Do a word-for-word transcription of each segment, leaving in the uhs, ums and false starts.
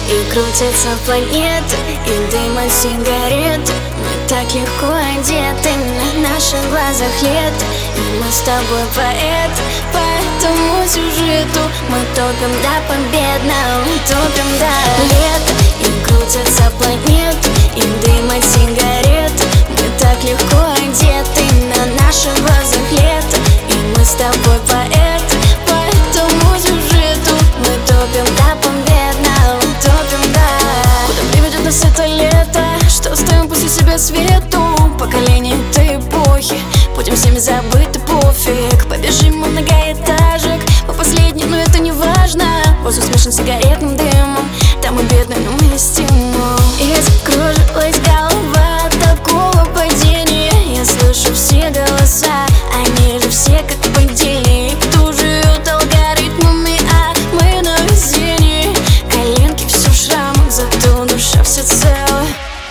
и крутятся планеты, и дым от сигарет. Мы так легко одеты, на наших глазах лето, и мы с тобой поэты. По этому сюжету мы топим до победного, топим до лета. И крутятся планеты, и дым от сигарет. Мы так легко одеты, на наших глазах лето, и мы с тобой поэты. По этому сюжету мы топим до победного, топим до. Куда приведет нас это лето? Что оставим после себя свету? Поколение этой эпохи, будем всеми забыты, пофиг. Побежим у многоэтажек, мы последние, но это не важно. Воздух смешан сигаретным дымом, там и бедные, но мы стимул. И закружилась голова от такого падения. Я слышу все голоса, они же все как по идее. Кто живет алгоритмами, а мы на везении. Коленки все в шрамах, зато душа вся целая.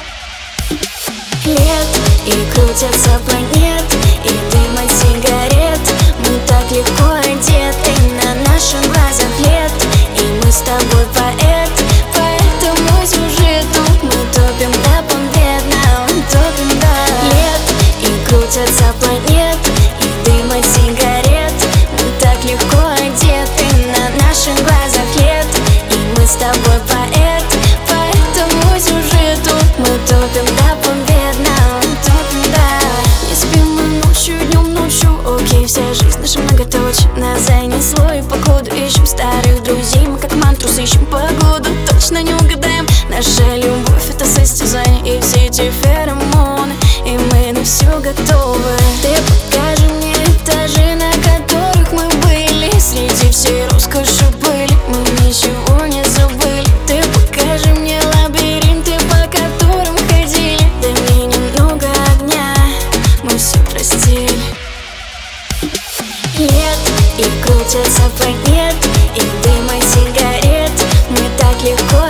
Лето, и крутятся планеты, и дым от сигарет. Мы так легко одеты, на наших глазах лето, и мы с тобой поэты. По этому сюжету мы топим до победного, топим до. Лето, и крутятся планеты, и дым от сигарет. Мы так легко одеты, на наших глазах лето, и мы с тобой поэты. По этому сюжету мы топим до победного, топим до. Не спим мы ночью, днем, ночью, окей, вся жизнь наша многоточие. Нас занесло, и походу ищем старых друзей. Мы как мантру ищем погоду, точно не угадаем. Наша любовь — это состязание, и все эти феромоны, и мы на все готовы. Ты покажи мне этажи, на которых мы были. Среди всей роскоши были, мы ничего не забыли. Ты покажи мне лабиринты, по которым ходили. Дай мне немного огня, мы все простили. Лето, и крутятся планеты, и дым от сигарет. Мы так легко